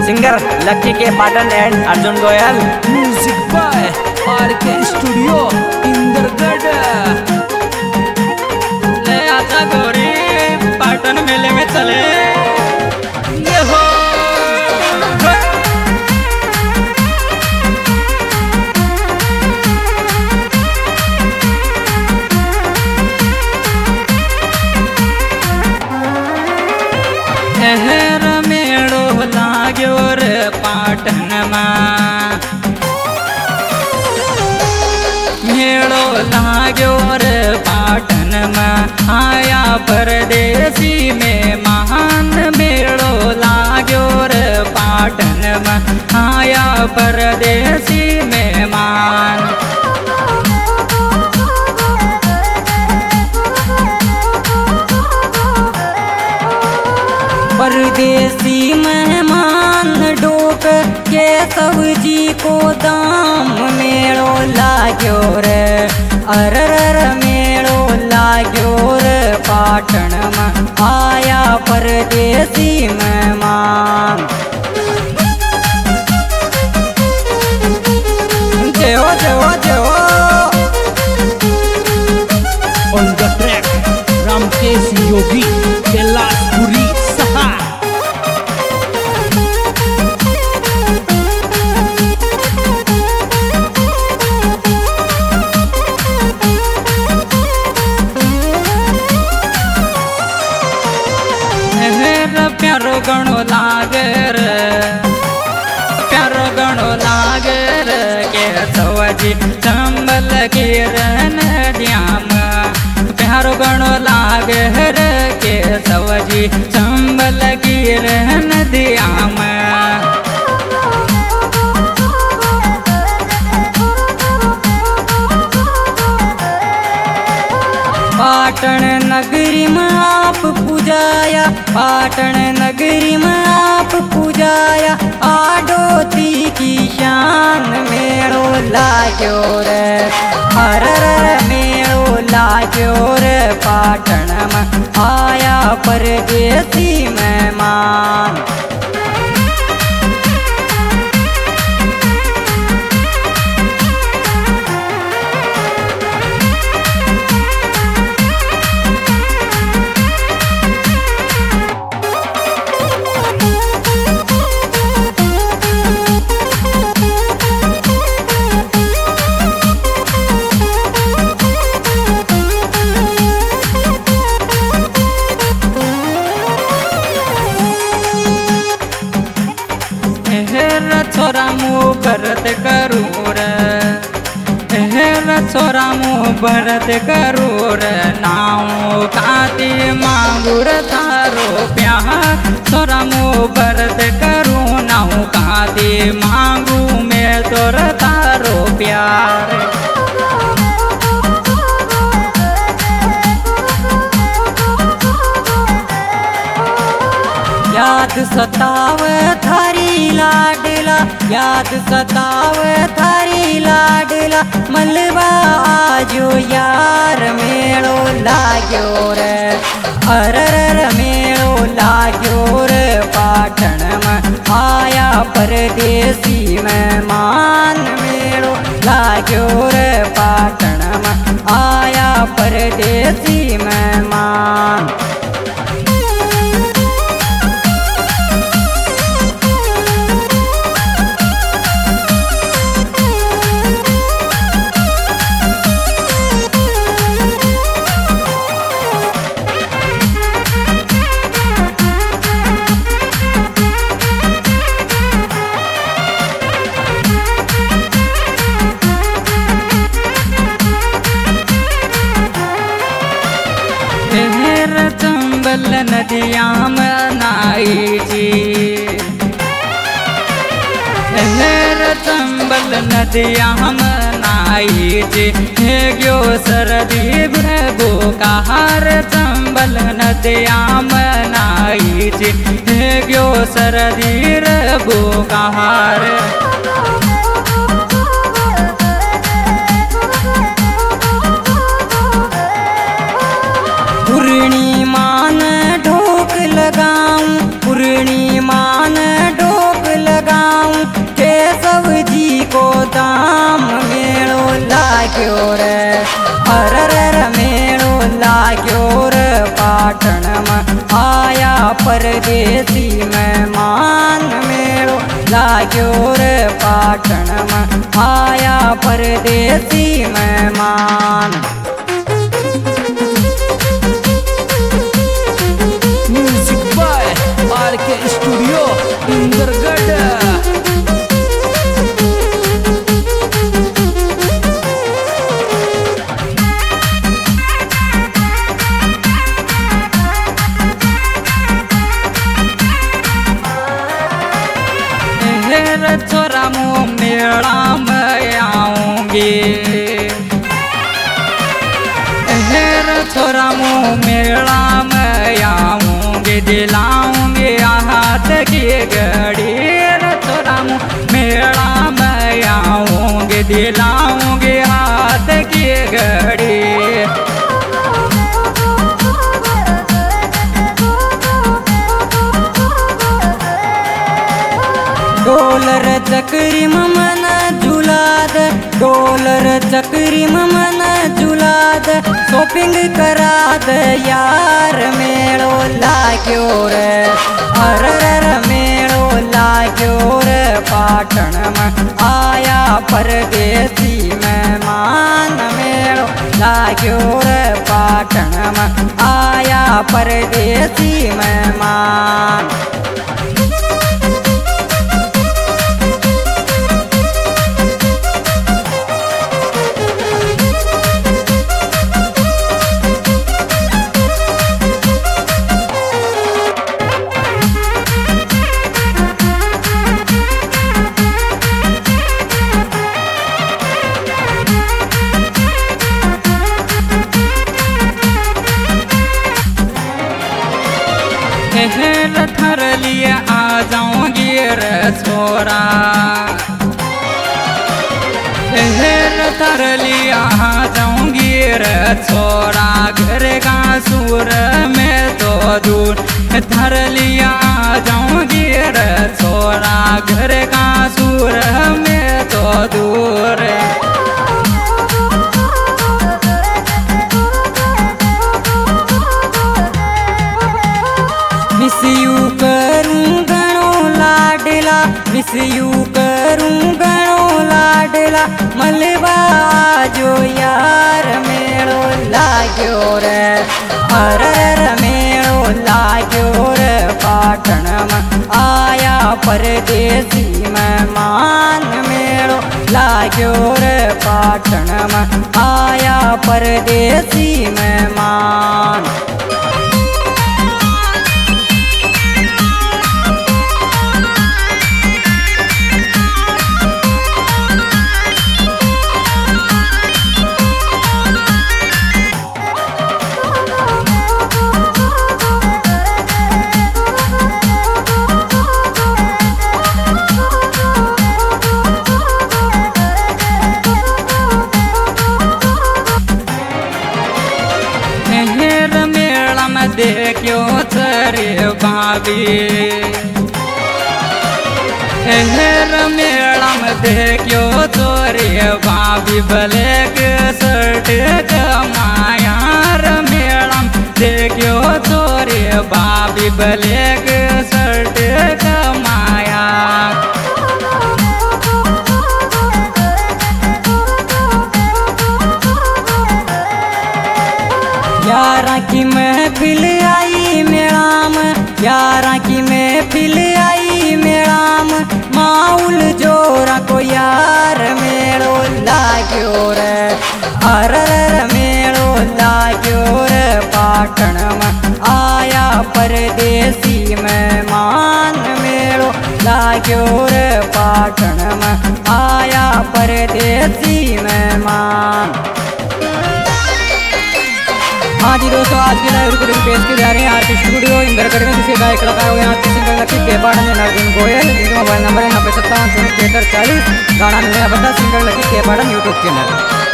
Singer Lucky के Patan and Arjun Goyal. Music by RK studio Indergarh. ले आजा गोरी पाटन मेले में चले। ये हो एहर मेड़ो लाग्यो रे पाटन में, मेड़ो लाग्यो रे पाटन में आया परदेसी में महान। मेड़ो लाग्यो रे पाटन में आया परदेसी में मान। परदेसी मेहमान डोक के सब्जी को दाम मेड़ो लाग्यो रे। अरर मेड़ो लाग्यो रे पाटन में आया परदेसी मेहमान। जयो जयो जयो on the track Ramkesh Yogi Kailashpuri सहा। प्यारो गणो लागे रे, प्यारो गणो लागे रे के सवजी चंबल गिरन दियाम। प्यारो गणो लागे रे के सवजी चंबल गिरन दियाम। पाटन नगरी में आप पूजाया, पाटन नगरी में आप पूजाया। आडोती की शान मेड़ो लाग्यो रे। हरर मेड़ो लाग्यो रे पाटन में आया परदेसी मेहमान। छोरा मुँह भरत करूर, छोरा मुँह भरत करूर। नाऊ काती मांगुर थारो प्यार। छोरा मुँह भरत करू नाऊ काती मांगू मैं तोर थारो प्यार। याद सतावे थारी लाडला, याद सतावे थारी लाडला। मलबा आजो यार मेड़ो लाग्यो रे। अरर मेड़ो लाग्यो रे पाटन में आया परदेसी मेहमान। मेड़ो लाग्यो रे पाटन में आया परदेसी मेहमान। चंबल नदिया में नाई जी, चंबल नदिया में नाई जी। हे गयो सरदी भ्रभु कहार चंबल नदिया में नाई जी। हे गयो सरदी भ्रभु कहार। पूर्णिमा ढोक लगाऊं, पूर्णिमा ढोक पाटण में आया परदेसी मेहमान मेलो लाग्यो रे पाटण में आया परदेसी मेहमान। Music by RK studio Indergarh. छोरा मुँह मेला में आऊंगी, छोरा मुँह मेला में आऊंगी, दिलाऊंगी हाथ की घड़ी। छोरा मुँह मेला में आऊंगी, दिलाऊंगी हाथ की घड़ी। डोलर चक्री मन झुलाद, डोलर चक्री मन झुलाद, शॉपिंग कराद यार मेलो लाग्यो रे। अरर मेलो लाग्यो रे पाटण में आया परदेसी मेहमान मेलो लाग्यो रे पाटण में आया परदेसी मेहमान। थर लिए आ जाऊंगी रे छोरा, थर लिए आ जाऊंगी रे छोरा, घर का सूर में तो दूर। थर लिए आ जाऊंगी रे छोरा, घर का सूर में तो दूर। मिस यू करूं गणो लाडला, मिस यू करूं गणो लाडला, मलबा जो यार मेलो लाग्यो रे। अरर मेलो लाग्यो रे पाटण में आया परदेसी मेहमान मेलो लाग्यो रे पाटण में आया परदेसी मेहमान। देखियो चरे भाभी, हेर मेला में देखियो चोरे भाभी, ब्लैक शर्ट कमाया मेला में देखियो चोरे भाभी, ब्लैक शर्ट कमाया। यारा की महफिल आई मेला में, यारा की महफिल आई मेला में, माउल जोरा को यार मेलो लाग्यो रे। अरर मेलो लाग्यो रे पाटण में आया परदेसी मेहमान मेलो लाग्यो रे पाटण में आया परदेसी मेहमान। हाँ जी दोस्तों, आज की लाइव रिकॉर्डिंग पेश की जा रही है आरके स्टूडियो इंदरगढ़ में, जिसके गायक कलाकार हुए हैं सिंगर लकी के पाटन में अर्जुन गोयल, जिसका मोबाइल नंबर है 9057 40 गाना मिलने का पता सिंगर लकी के पाटन यूट्यूब चैनल।